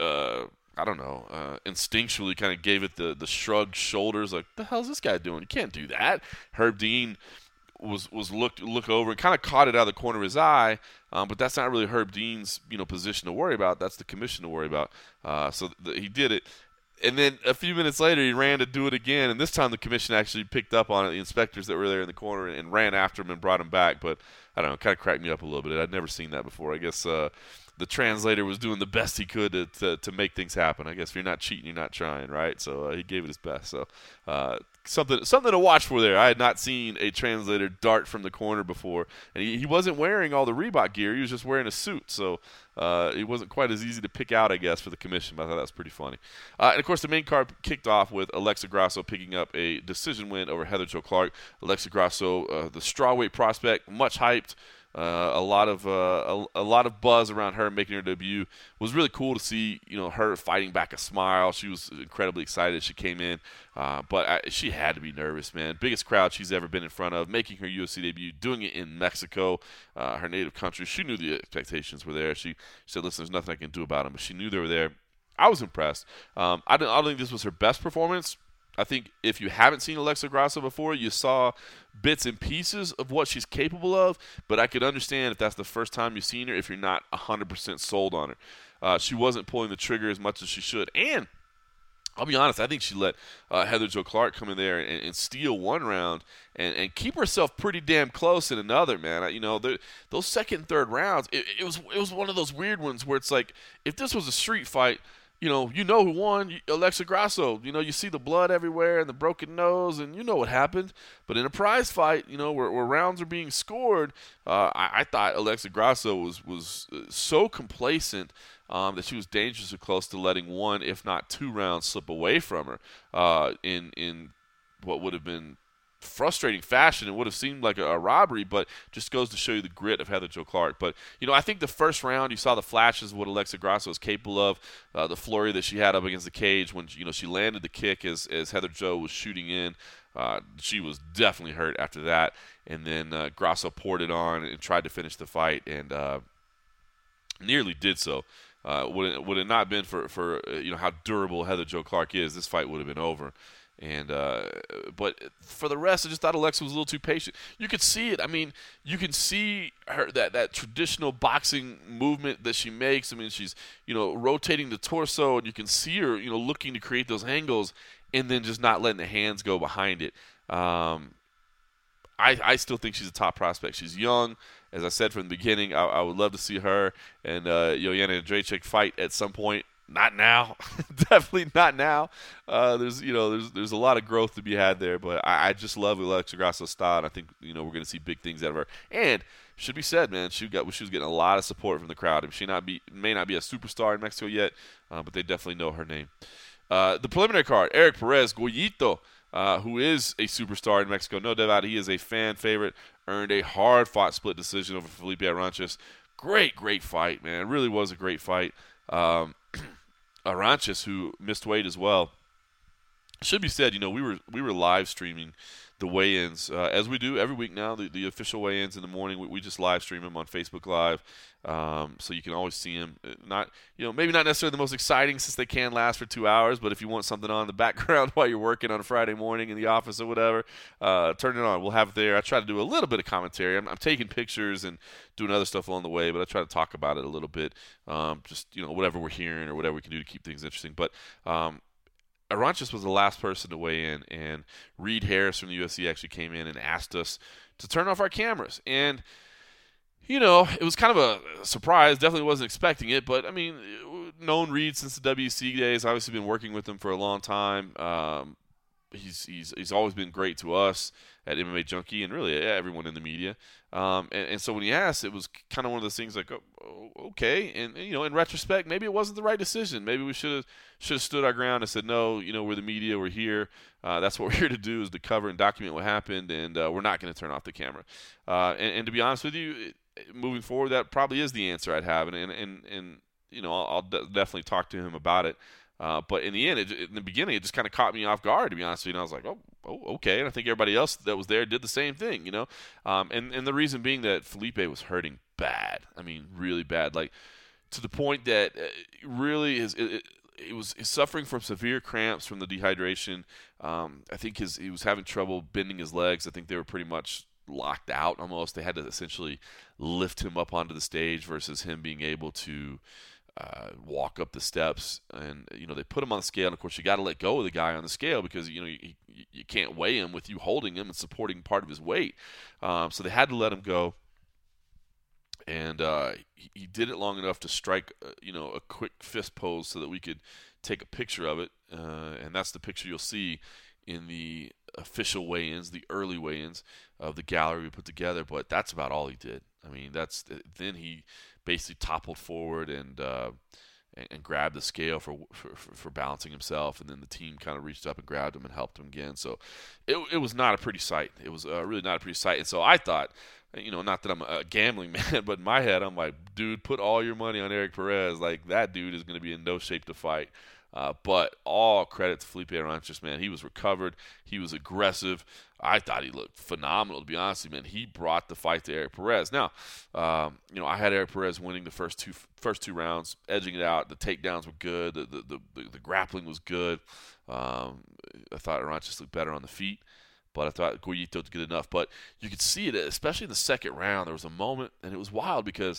Speaker 1: instinctually kind of gave it the shrugged shoulders. Like, the hell's this guy doing? You can't do that. Herb Dean was look over and kind of caught it out of the corner of his eye, but that's not really Herb Dean's position to worry about. That's the commission to worry about. So he did it, and then a few minutes later he ran to do it again, and this time the commission actually picked up on it. The inspectors that were there in the corner and ran after him and brought him back. But I don't know, it kind of cracked me up a little bit. I'd never seen that before. I guess the translator was doing the best he could to make things happen. I guess if you're not cheating, you're not trying, right? So he gave it his best. So something to watch for there. I had not seen a translator dart from the corner before, and he wasn't wearing all the Reebok gear. He was just wearing a suit, so it wasn't quite as easy to pick out, I guess, for the commission. But I thought that was pretty funny. And of course, the main card kicked off with Alexa Grasso picking up a decision win over Heather Jo Clark. Alexa Grasso, the strawweight prospect, much hyped. A lot of buzz around her making her debut. It was really cool to see, her fighting back a smile. She was incredibly excited as she came in, but she had to be nervous, man. Biggest crowd she's ever been in front of, making her UFC debut, doing it in Mexico, her native country. She knew the expectations were there. She said, "Listen, there's nothing I can do about them," but she knew they were there. I was impressed. I don't think this was her best performance. I think if you haven't seen Alexa Grasso before, you saw bits and pieces of what she's capable of, but I could understand if that's the first time you've seen her, if you're not 100% sold on her. She wasn't pulling the trigger as much as she should. And I'll be honest, I think she let Heather Jo Clark come in there and steal one round and keep herself pretty damn close in another, man. Those second and third rounds, it was one of those weird ones where it's like, if this was a street fight, you know who won, Alexa Grasso. You see the blood everywhere and the broken nose, and you know what happened. But in a prize fight, where rounds are being scored, I thought Alexa Grasso was so complacent that she was dangerously close to letting 1, if not 2 rounds slip away from her in what would have been frustrating fashion. It would have seemed like a robbery, but just goes to show you the grit of Heather Jo Clark. But I think the first round you saw the flashes of what Alexa Grasso was capable of, the flurry that she had up against the cage when she landed the kick as Heather Jo was shooting in. She was definitely hurt after that, and then Grasso poured it on and tried to finish the fight and nearly did so. Would it not been for how durable Heather Jo Clark is, this fight would have been over. And but for the rest, I just thought Alexa was a little too patient. You could see it. I mean, you can see her that traditional boxing movement that she makes. I mean, she's rotating the torso, and you can see her looking to create those angles, and then just not letting the hands go behind it. I still think she's a top prospect. She's young. As I said from the beginning, I would love to see her and Joanna Jędrzejczyk fight at some point. Not now. Definitely not now. There's a lot of growth to be had there, but I just love Alexa Grasso's style, and I think we're going to see big things out of her. And should be said, man, she was getting a lot of support from the crowd. I mean, she may not be a superstar in Mexico yet, but they definitely know her name. The preliminary card: Eric Perez, Goyito, who is a superstar in Mexico, no doubt. He is a fan favorite. Earned a hard-fought split decision over Felipe Aranches. Great fight, man. It really was a great fight. Aranches, who missed weight as well, should be said, we were live streaming the weigh-ins as we do every week now. The official weigh-ins in the morning, we just live stream them on Facebook Live, so you can always see them. Not maybe not necessarily the most exciting since they can last for 2 hours, but if you want something on in the background while you're working on a Friday morning in the office or whatever, turn it on. We'll have it there. I try to do a little bit of commentary. I'm taking pictures and doing other stuff along the way, but I try to talk about it a little bit, just whatever we're hearing or whatever we can do to keep things interesting. But Aranches was the last person to weigh in, and Reed Harris from the UFC actually came in and asked us to turn off our cameras. And, it was kind of a surprise. Definitely wasn't expecting it, but, known Reed since the WC days. Obviously been working with him for a long time. He's always been great to us at MMA Junkie and really everyone in the media. And so when he asked, it was kind of one of those things like, oh, okay. And in retrospect, maybe it wasn't the right decision. Maybe we should have stood our ground and said, no, we're the media, we're here. That's what we're here to do, is to cover and document what happened, and we're not going to turn off the camera. And to be honest with you, moving forward, that probably is the answer I'd have. And I'll definitely talk to him about it. But in the end, in the beginning, it just kind of caught me off guard, to be honest with you. And I was like, oh, okay. And I think everybody else that was there did the same thing, And the reason being that Felipe was hurting bad. Really bad. Like, to the point that really he was suffering from severe cramps from the dehydration. I think he was having trouble bending his legs. I think they were pretty much locked out almost. They had to essentially lift him up onto the stage versus him being able to walk up the steps. And they put him on the scale, and of course you got to let go of the guy on the scale because you can't weigh him with you holding him and supporting part of his weight. So they had to let him go, and he did it long enough to strike a quick fist pose so that we could take a picture of it, and that's the picture you'll see in the official weigh-ins, the early weigh-ins of the gallery we put together. But that's about all he did. Then he basically toppled forward and grabbed the scale for balancing himself, and then the team kind of reached up and grabbed him and helped him again. So it was not a pretty sight. It was really not a pretty sight. And so I thought, not that I'm a gambling man, but in my head I'm like, dude, put all your money on Eric Perez. Like, that dude is going to be in no shape to fight. But all credit to Felipe Aranches, man. He was recovered. He was aggressive. I thought he looked phenomenal, to be honest with you, man. He brought the fight to Eric Perez. Now, I had Eric Perez winning the first two rounds, edging it out. The takedowns were good. The grappling was good. I thought Aranches looked better on the feet, but I thought Goyito did good enough. But you could see it, especially in the second round. There was a moment, and it was wild because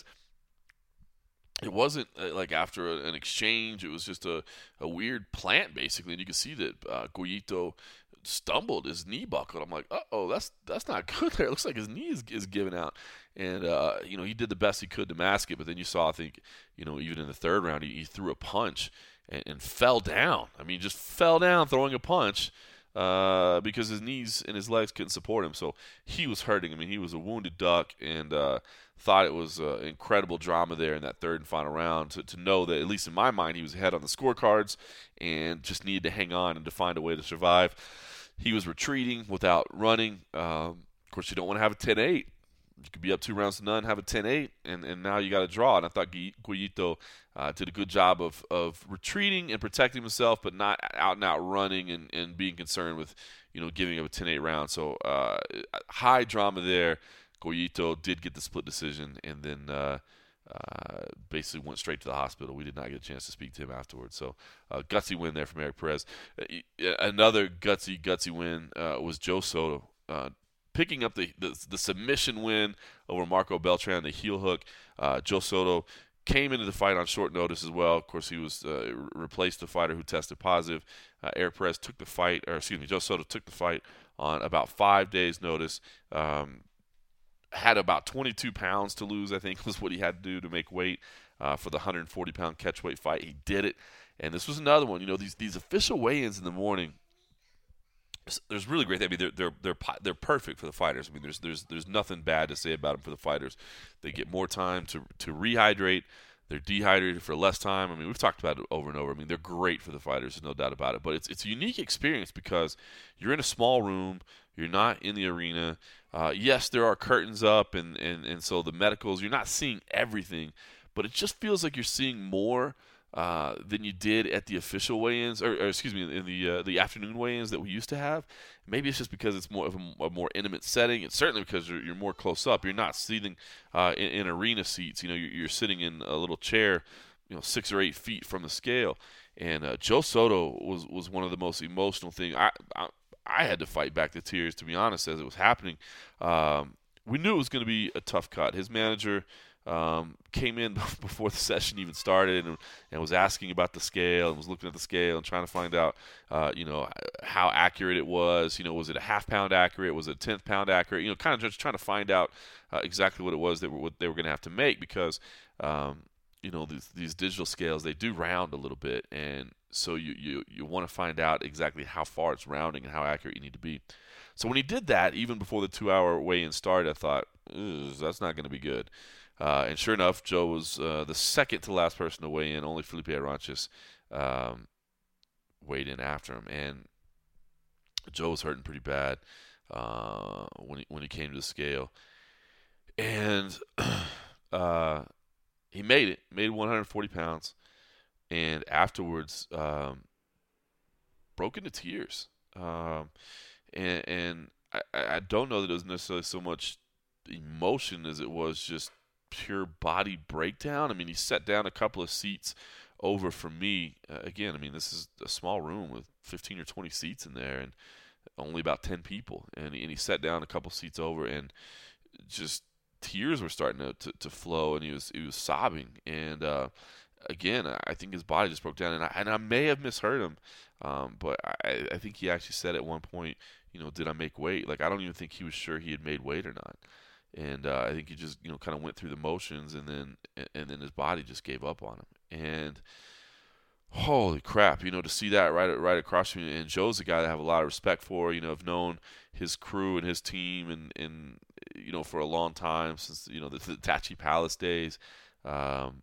Speaker 1: it wasn't like after an exchange. It was just a weird plant, basically. And you could see that Goyito stumbled. His knee buckled. I'm like, uh-oh, that's not good there. It looks like his knee is giving out. And, he did the best he could to mask it. But then you saw, I think, even in the third round, he threw a punch and fell down. Just fell down throwing a punch because his knees and his legs couldn't support him. So he was hurting. He was a wounded duck, and thought it was incredible drama there in that third and final round to know that, at least in my mind, he was ahead on the scorecards and just needed to hang on and to find a way to survive. He was retreating without running. Of course, you don't want to have a 10-8. You could be up 2 rounds to none, have a 10-8, and now you got to draw. And I thought Goyito did a good job of retreating and protecting himself, but not out and out running and being concerned with, giving up a 10-8 round. So high drama there. Goyito did get the split decision, and then basically went straight to the hospital. We did not get a chance to speak to him afterwards. So gutsy win there from Eric Perez. Another gutsy win was Joe Soto picking up the submission win over Marco Beltran, the heel hook. Joe Soto came into the fight on short notice as well. Of course, he was replaced the fighter who tested positive. Eric Perez took the fight, Joe Soto took the fight on about 5 days' notice. Had about 22 pounds to lose, I think, was what he had to do to make weight for the 140-pound catchweight fight. He did it, and this was another one. These official weigh-ins in the morning, there's really great. They're perfect for the fighters. There's nothing bad to say about them for the fighters. They get more time to rehydrate. They're dehydrated for less time. We've talked about it over and over. They're great for the fighters. There's no doubt about it. But it's a unique experience because you're in a small room. You're not in the arena. Yes, there are curtains up, and so the medicals, you're not seeing everything, but it just feels like you're seeing more than you did at the official weigh-ins, or excuse me, in the afternoon weigh-ins that we used to have. Maybe it's just because it's more of a more intimate setting. It's certainly because you're more close up. You're not sitting in arena seats. You're sitting in a little chair, 6 or 8 feet from the scale. And Joe Soto was one of the most emotional things. I had to fight back the tears, to be honest, as it was happening. We knew it was going to be a tough cut. His manager came in before the session even started and was asking about the scale and was looking at the scale and trying to find out, how accurate it was. Was it a half pound accurate? Was it a 10th pound accurate? Kind of just trying to find out exactly what it was that they were going to have to make because, these digital scales, they do round a little bit. And so you want to find out exactly how far it's rounding and how accurate you need to be. So when he did that, even before the 2-hour weigh-in started, I thought, that's not going to be good. And sure enough, Joe was the second to last person to weigh in. Only Felipe Aranches weighed in after him. And Joe was hurting pretty bad when he came to the scale. And he made 140 pounds. And afterwards, broke into tears. And I don't know that it was necessarily so much emotion as it was just pure body breakdown. I mean, he sat down a couple of seats over from me. Again, I mean, this is a small room with 15 or 20 seats in there and only about 10 people. And he sat down a couple seats over and just tears were starting to flow, and he was sobbing. And again, I think his body just broke down. And I may have misheard him, but I think he actually said at one point, did I make weight? Like, I don't even think he was sure he had made weight or not. And I think he just, kind of went through the motions, and then his body just gave up on him. And holy crap, to see that right across from me. And Joe's a guy that I have a lot of respect for. I've known his crew and his team and for a long time, since the Tachi Palace days. And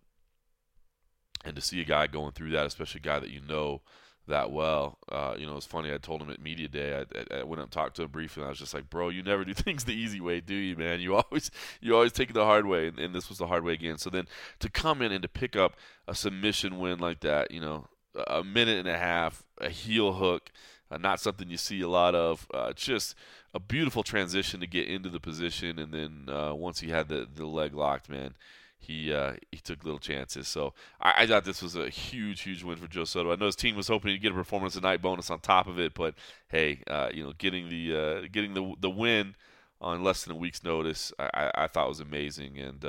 Speaker 1: to see a guy going through that, especially a guy that that well. It's funny, I told him at media day, I went up and talked to him briefly, and I was just like, bro, you never do things the easy way, do you, man? You always take it the hard way, and this was the hard way again. So then to come in and to pick up a submission win like that, a minute and a half, a heel hook, not something you see a lot of, just a beautiful transition to get into the position, and then once he had the leg locked, man, he took little chances. So I thought this was a huge win for Joe Soto. I know his team was hoping to get a performance of the night bonus on top of it, but hey, getting the win on less than a week's notice, I thought was amazing. And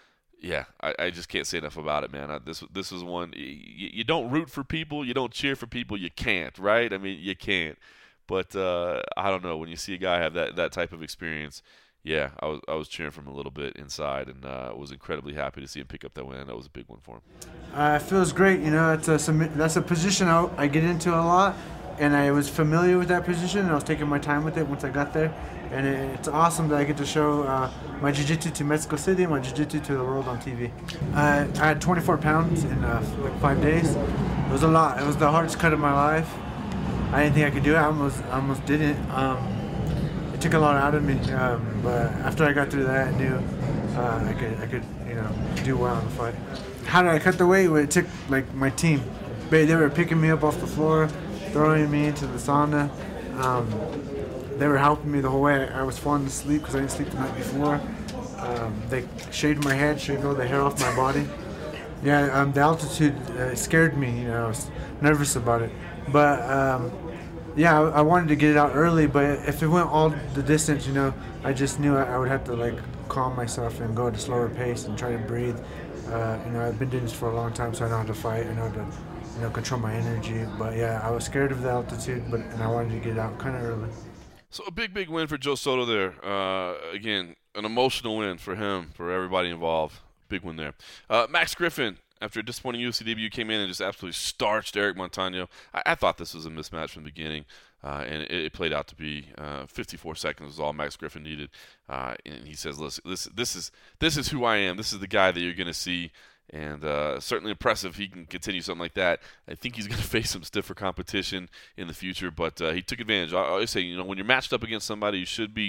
Speaker 1: I just can't say enough about it, man. This was one, you don't root for people, you don't cheer for people, you can't, right? I mean, you can't. But I don't know, when you see a guy have that type of experience, yeah, I was cheering for him a little bit inside, and was incredibly happy to see him pick up that win. That was a big one for him.
Speaker 5: It feels great. That's a position I get into a lot, and I was familiar with that position, and I was taking my time with it once I got there. And it's awesome that I get to show my jiu-jitsu to Mexico City, my jiu-jitsu to the world on TV. I had 24 pounds in 5 days. It was a lot. It was the hardest cut of my life. I didn't think I could do it. I almost didn't. It took a lot out of me, but after I got through that, I knew I could do well in the fight. How did I cut the weight? Well, it took my team. They were picking me up off the floor, throwing me into the sauna. They were helping me the whole way. I was falling asleep because I didn't sleep the night before. They shaved my head, shaved all the hair off my body. Yeah, the altitude scared me. I was nervous about it, but. I wanted to get it out early, but if it went all the distance, I just knew I would have to calm myself and go at a slower pace and try to breathe. I've been doing this for a long time, so I know how to fight. I know how to control my energy. But yeah, I was scared of the altitude, and I wanted to get it out kind of early.
Speaker 1: So a big win for Joe Soto there. Again, an emotional win for him, for everybody involved. Big win there. Max Griffin, after a disappointing UFC debut, came in and just absolutely starched Eric Montano. I thought this was a mismatch from the beginning, and it played out to be 54 seconds was all Max Griffin needed. And he says, "Listen, this is who I am. This is the guy that you're going to see." And certainly impressive. He can continue something like that. I think he's going to face some stiffer competition in the future, but he took advantage. I always say, when you're matched up against somebody, you should be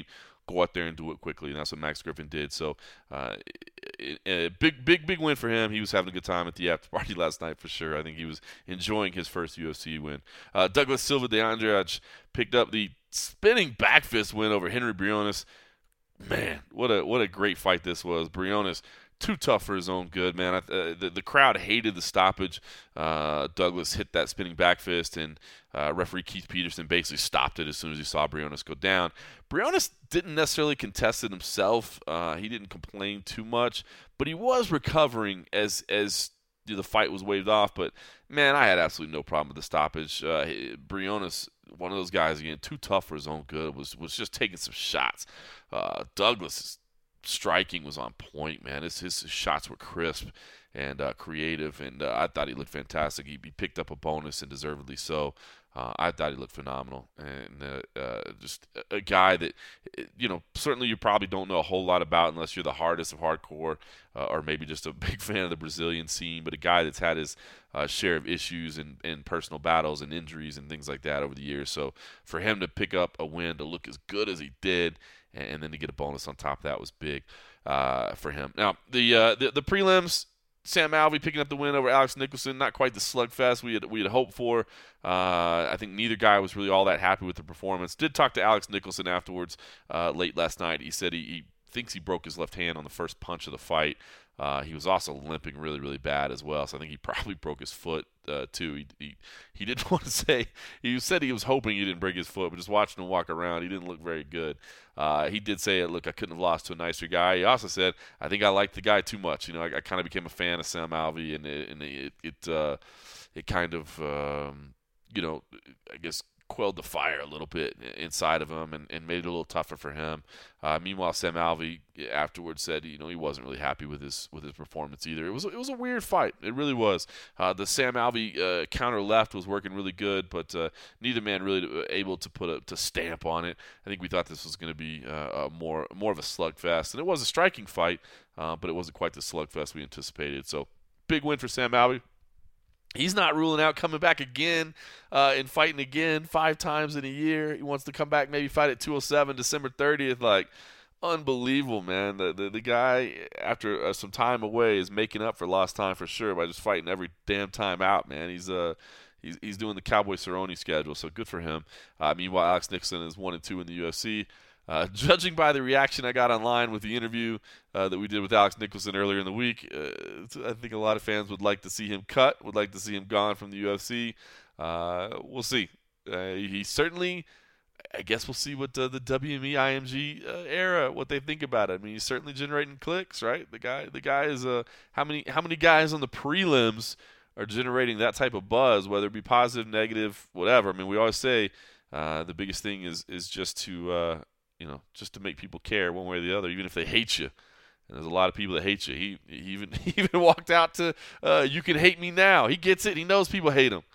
Speaker 1: go out there and do it quickly, and that's what Max Griffin did. So a big win for him. He was having a good time at the after party last night for sure. I think he was enjoying his first UFC win. Douglas Silva de Andrade picked up the spinning back fist win over Henry Briones. Man, what a great fight this was. Briones too tough for his own good, man. The crowd hated the stoppage. Douglas hit that spinning back fist, and referee Keith Peterson basically stopped it as soon as he saw Briones go down. Briones didn't necessarily contest it himself. He didn't complain too much, but he was recovering as the fight was waved off. But, man, I had absolutely no problem with the stoppage. Briones, one of those guys, again, too tough for his own good, was just taking some shots. Douglas' striking was on point, man. His shots were crisp and creative, and I thought he looked fantastic. He picked up a bonus, and deservedly so. I thought he looked phenomenal, and just a guy that, certainly you probably don't know a whole lot about unless you're the hardest of hardcore, or maybe just a big fan of the Brazilian scene, but a guy that's had his share of issues and personal battles and injuries and things like that over the years. So for him to pick up a win, to look as good as he did, and then to get a bonus on top of that was big for him. Now, the prelims, Sam Alvey picking up the win over Alex Nicholson. Not quite the slugfest we had hoped for. I think neither guy was really all that happy with the performance. Did talk to Alex Nicholson afterwards late last night. He said he thinks he broke his left hand on the first punch of the fight. He was also limping really, really bad as well, so I think he probably broke his foot too. He didn't want to say. He said he was hoping he didn't break his foot, but just watching him walk around, he didn't look very good. He did say, look, I couldn't have lost to a nicer guy. He also said, I think I liked the guy too much. I kind of became a fan of Sam Alvey, and it kind of, I guess, quelled the fire a little bit inside of him and made it a little tougher for him. Meanwhile, Sam Alvey afterwards said, he wasn't really happy with his performance either. It was a weird fight. It really was. The Sam Alvey counter left was working really good, but neither man really able to put a stamp on it. I think we thought this was going to be more of a slugfest, and it was a striking fight, but it wasn't quite the slugfest we anticipated. So big win for Sam Alvey. He's not ruling out coming back again and fighting again 5 times in a year. He wants to come back, maybe fight at 207 December 30th. Like, unbelievable, man. The guy, after some time away, is making up for lost time for sure by just fighting every damn time out, man. He's doing the Cowboy Cerrone schedule, so good for him. Meanwhile, Alex Nicholson is 1-2 in the UFC. Judging by the reaction I got online with the interview that we did with Alex Nicholson earlier in the week, I think a lot of fans would like to see him cut, would like to see him gone from the UFC. We'll see. He certainly, I guess we'll see what the WME IMG era, what they think about it. I mean, he's certainly generating clicks, right? The guy is how many guys on the prelims are generating that type of buzz, whether it be positive, negative, whatever. I mean, we always say the biggest thing is just to just to make people care one way or the other, even if they hate you. And there's a lot of people that hate you. He even walked out to, you can hate me now. He gets it. He knows people hate him.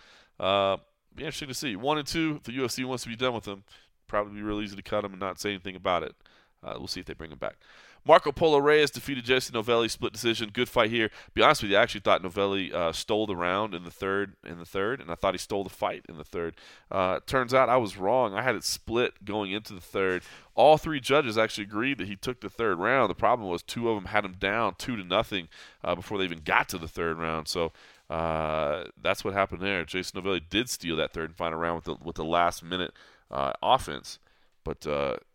Speaker 1: Be interesting to see. 1-2, if the UFC wants to be done with him, probably be real easy to cut him and not say anything about it. We'll see if they bring him back. Marco Polo Reyes defeated Jesse Novelli, split decision. Good fight here. Be honest with you, I actually thought Novelli stole the round in the third, and I thought he stole the fight in the third. Turns out I was wrong. I had it split going into the third. All 3 judges actually agreed that he took the third round. The problem was 2 of them had him down 2-0 before they even got to the third round. So that's what happened there. Jason Novelli did steal that third and final round with the last minute offense, but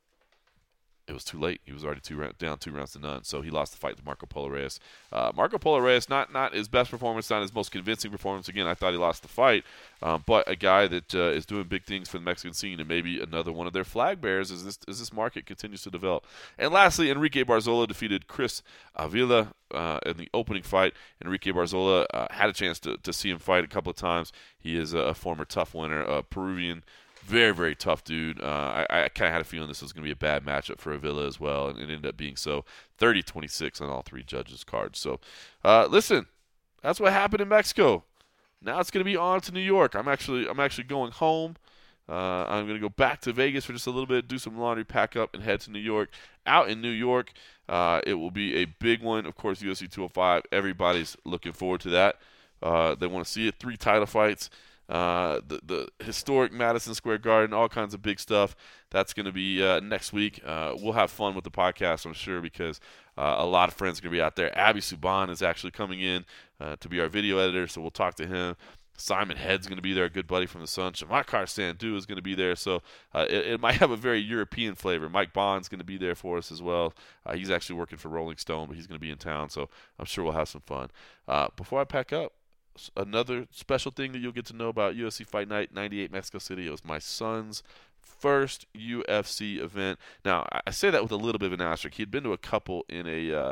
Speaker 1: it was too late. He was already down 2-0, so he lost the fight to Marco Polo Reyes. Marco Polo Reyes, not his best performance, not his most convincing performance. Again, I thought he lost the fight, but a guy that is doing big things for the Mexican scene and maybe another one of their flag bearers as this market continues to develop. And lastly, Enrique Barzola defeated Chris Avila in the opening fight. Enrique Barzola had a chance to see him fight a couple of times. He is a former tough winner, Peruvian. Very, very tough dude. I kind of had a feeling this was going to be a bad matchup for Avila as well, and it ended up being so. 30-26 on all 3 judges' cards. So, listen, that's what happened in Mexico. Now it's going to be on to New York. I'm actually going home. I'm going to go back to Vegas for just a little bit, do some laundry, pack up, and head to New York. Out in New York, it will be a big one. Of course, UFC 205. Everybody's looking forward to that. They want to see it. 3 title fights. the historic Madison Square Garden, all kinds of big stuff. That's going to be next week. We'll have fun with the podcast, I'm sure, because a lot of friends are going to be out there. Abby Subban is actually coming in to be our video editor, so we'll talk to him. Simon Head's going to be there, a good buddy from the Sun. Shamakar Sandhu is going to be there, so it might have a very European flavor. Mike Bond's going to be there for us as well. He's actually working for Rolling Stone, but he's going to be in town, so I'm sure we'll have some fun. Before I pack up, another special thing that you'll get to know about UFC Fight Night 98 Mexico City. It was my son's first UFC event. Now, I say that with a little bit of an asterisk. He'd been to a couple in a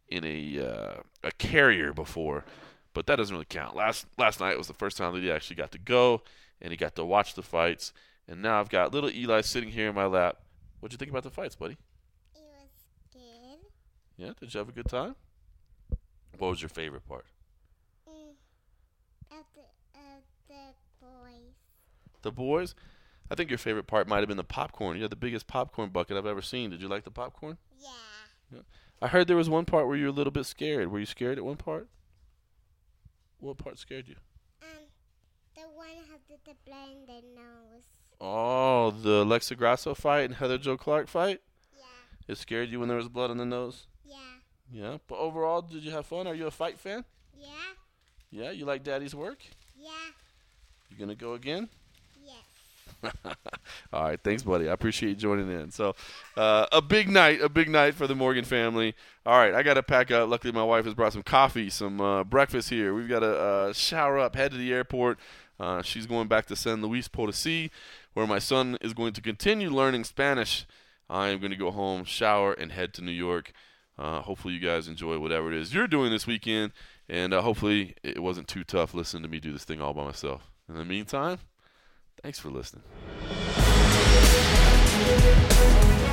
Speaker 1: carrier before, but that doesn't really count. Last night was the first time that he actually got to go, and he got to watch the fights. And now I've got little Eli sitting here in my lap. What'd you think about the fights, buddy?
Speaker 6: It was good.
Speaker 1: Yeah? Did you have a good time? What was your favorite part?
Speaker 6: The boys.
Speaker 1: The boys? I think your favorite part might have been the popcorn. You had the biggest popcorn bucket I've ever seen. Did you like the popcorn?
Speaker 6: Yeah.
Speaker 1: I heard there was one part where you were a little bit scared. Were you scared at one part? What part scared you?
Speaker 6: The one had the blood in their nose.
Speaker 1: Oh, the Alexa Grasso fight and Heather Jo Clark fight?
Speaker 6: Yeah.
Speaker 1: It scared you when there was blood in the nose?
Speaker 6: Yeah.
Speaker 1: Yeah. But overall, did you have fun? Are you a fight fan?
Speaker 6: Yeah.
Speaker 1: Yeah? You like Daddy's work?
Speaker 6: Yeah.
Speaker 1: You going to go again?
Speaker 6: Yes.
Speaker 1: All right, thanks, buddy. I appreciate you joining in. So, a big night for the Morgan family. All right, I got to pack up. Luckily, my wife has brought some coffee, some breakfast here. We've got to shower up, head to the airport. She's going back to San Luis Potosí, where my son is going to continue learning Spanish. I am going to go home, shower, and head to New York. Hopefully, you guys enjoy whatever it is you're doing this weekend, and hopefully, it wasn't too tough listening to me do this thing all by myself. In the meantime, thanks for listening.